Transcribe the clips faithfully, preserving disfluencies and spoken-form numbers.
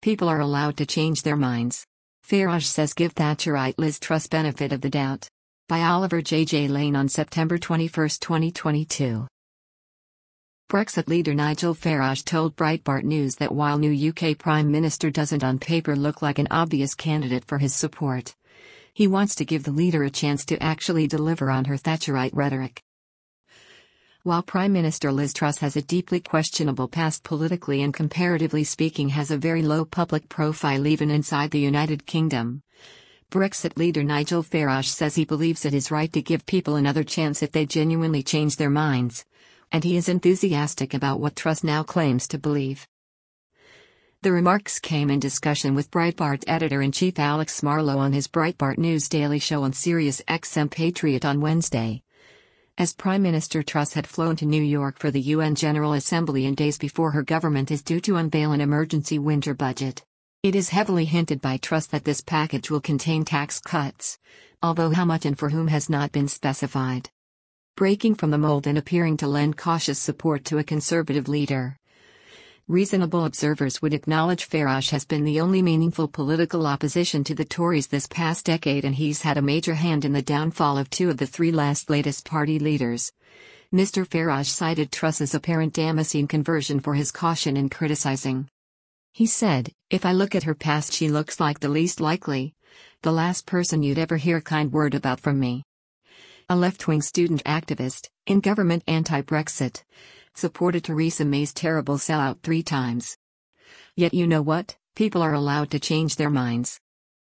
People are allowed to change their minds. Farage says give Thatcherite Liz Truss benefit of the doubt. By Oliver J. J. Lane on September twenty-first, twenty twenty-two. Brexit leader Nigel Farage told Breitbart News that while new U K Prime Minister doesn't on paper look like an obvious candidate for his support, he wants to give the leader a chance to actually deliver on her Thatcherite rhetoric. While Prime Minister Liz Truss has a deeply questionable past politically and comparatively speaking has a very low public profile even inside the United Kingdom, Brexit leader Nigel Farage says he believes it is right to give people another chance if they genuinely change their minds, and he is enthusiastic about what Truss now claims to believe. The remarks came in discussion with Breitbart editor-in-chief Alex Marlow on his Breitbart News Daily Show on Sirius X M Patriot on Wednesday, as Prime Minister Truss had flown to New York for the U N General Assembly in days before her government is due to unveil an emergency winter budget. It is heavily hinted by Truss that this package will contain tax cuts, although how much and for whom has not been specified. Breaking from the mold and appearing to lend cautious support to a Conservative leader, reasonable observers would acknowledge Farage has been the only meaningful political opposition to the Tories this past decade, and he's had a major hand in the downfall of two of the three last latest party leaders. Mister Farage cited Truss's apparent Damascene conversion for his caution in criticizing. He said, "If I look at her past, she looks like the least likely, the last person you'd ever hear a kind word about from me." A left-wing student activist, in government anti-Brexit, supported Theresa May's terrible sellout three times. Yet you know what? People are allowed to change their minds.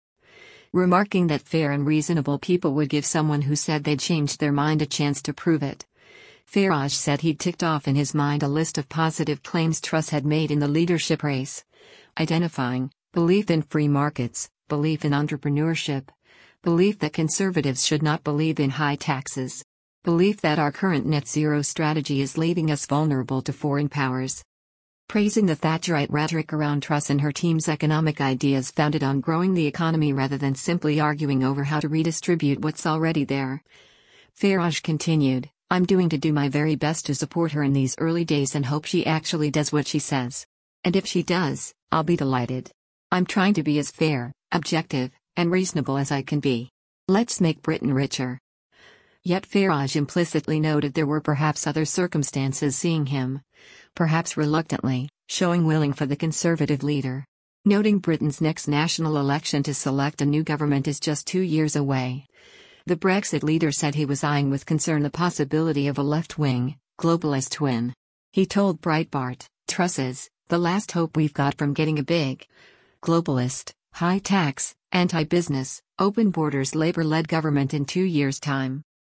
Remarking that fair and reasonable people would give someone who said they'd changed their mind a chance to prove it, Farage said he'd ticked off in his mind a list of positive claims Truss had made in the leadership race, identifying belief in free markets, belief in entrepreneurship, belief that Conservatives should not believe in high taxes, belief that our current net zero strategy is leaving us vulnerable to foreign powers. Praising the Thatcherite rhetoric around Truss and her team's economic ideas founded on growing the economy rather than simply arguing over how to redistribute what's already there, Farage continued, "I'm doing to do my very best to support her in these early days and hope she actually does what she says. And if she does, I'll be delighted. I'm trying to be as fair, objective, and reasonable as I can be. Let's make Britain richer." Yet Farage implicitly noted there were perhaps other circumstances seeing him, perhaps reluctantly, showing willing for the Conservative leader. Noting Britain's next national election to select a new government is just two years away, the Brexit leader said he was eyeing with concern the possibility of a left-wing, globalist win. He told Breitbart, "Truss is the last hope we've got from getting a big, globalist, high-tax, anti-business, open borders Labour-led government in two years' time."